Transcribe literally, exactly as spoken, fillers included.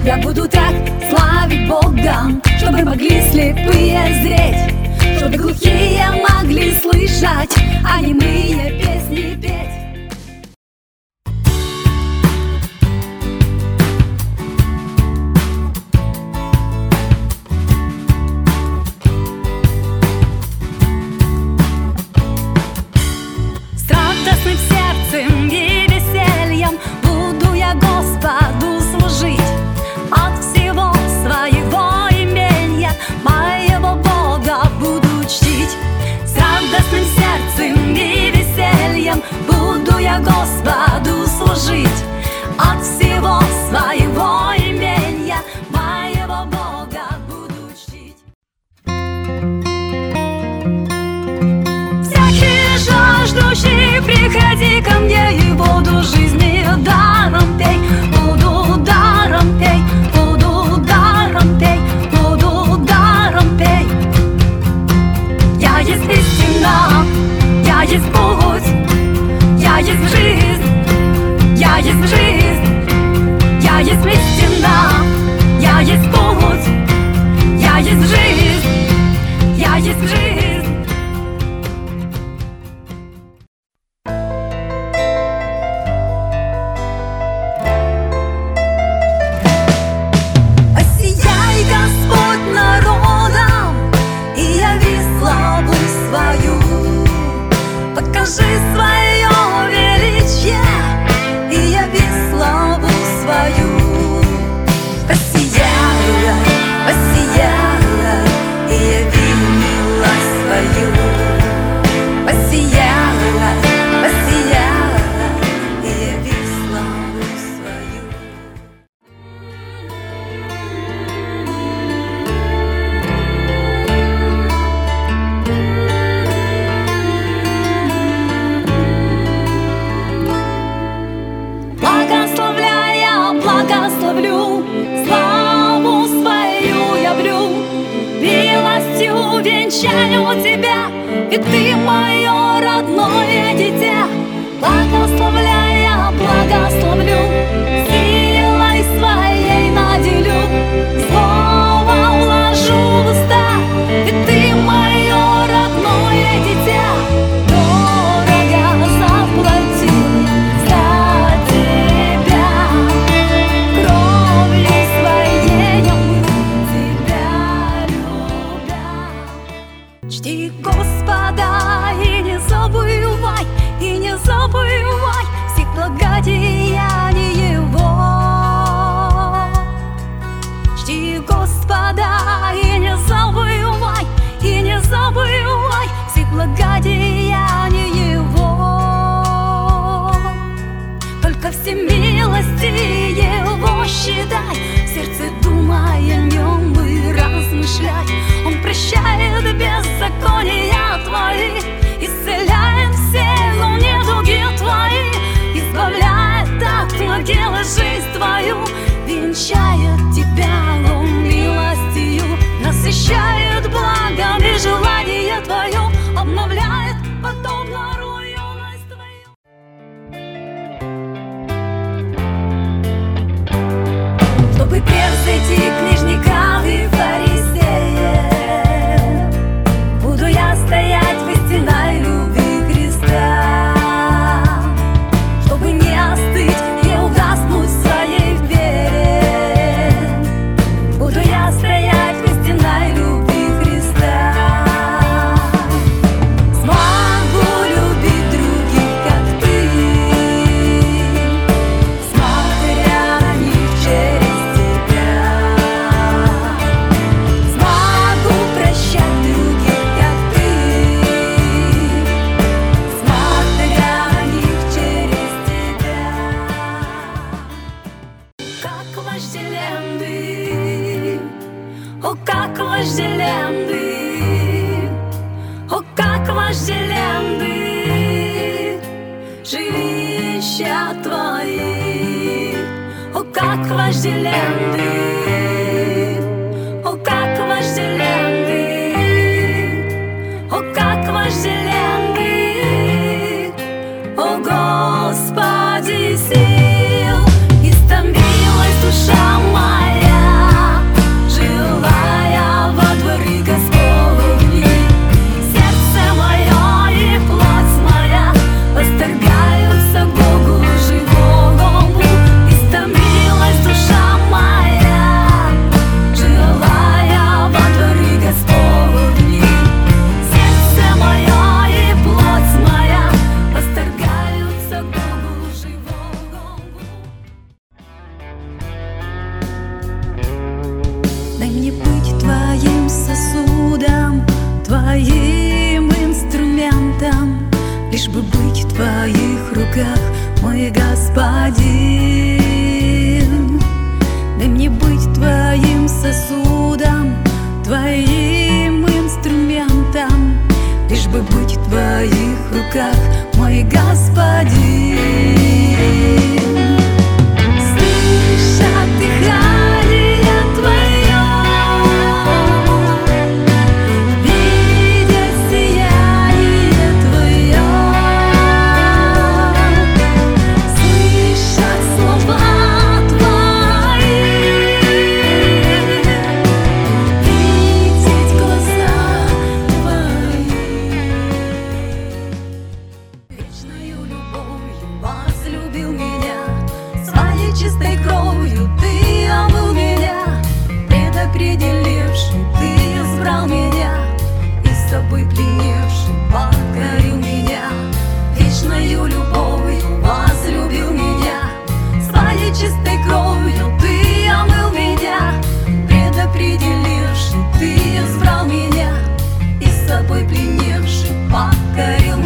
Я буду так славить Бога, чтобы могли слепые зреть, чтобы глухие могли слышать, а немые песни петь. Радостным сердцем и весельем буду я Господу служить. От всего своего имения моего Бога буду чтить. С радостным сердцем и весельем буду я Господу служить. От всего своего имения моего Бога буду чтить. Всякий жаждущий, приходи ко мне, и воду жизни даром пей. Воду даром пей, воду даром пей, воду даром пей. Я есть истина, я есть путь, я есть жизнь, я есть жизнь. Я есть истина, я есть путь, я есть жизнь, я есть жизнь. Покажи свое величие и яви славу свою. Воссияй, воссияй и яви милость свою. Воссияй, воссияй и яви славу свою. Благословлю, славу свою явлю, милостью венчаю тебя, ведь ты мое родное дитя. Благословляя, благословлю, силой своей наделю, слово вложу в уста, ведь ты мое родное дитя. Дорого заплатил за тебя. Чти Господа и не забывай, и не забывай всех благодеяний Его. Чти Господа и не забывай, и не забывай всех благодеяний Его. Только все милости Его считай, в сердце думай о Нем и размышлять. Он прощает беззакония твои, исцеляет все недуги твои, избавляет от могилы жизнь твою, венчает тебя Он милостью, насыщает благами желание твое, обновляет подобно ру юность твою. Чтобы превзойти книжников и фарисеев, буду я стоять в истинной любви Христа. Чтобы не остыть и угаснуть в своей вере, буду я стоять в истинной любви Христа. Смогу любить других, как ты, смотря на них через тебя. Смогу прощать других, как ты, смотря на них через тебя. Как вожделен ты, о, как вожделен ты, о, как вожделен ты, жилища твои, о, как вожделен ты, о, как вожделен ты, о, как вожделен ты, о, Господи сил, истомилась душа моя. твоим инструментом, лишь бы быть в твоих руках, мой господин. Дай мне быть твоим сосудом, твоим инструментом, лишь бы быть в твоих руках, мой господин. Слышат дыхание твое, видят сияние твое, слышат слова твои, видеть глаза твои. Вечною любовью возлюбил меня, своей чистой кровью ты омыл меня, предопределивший ты избрал меня, и с собой пленивший покорил меня. Вечною любовью возлюбил меня, своей чистой кровью ты омыл меня, предопределивший ты избрал меня, и с собой пленивший покорил меня.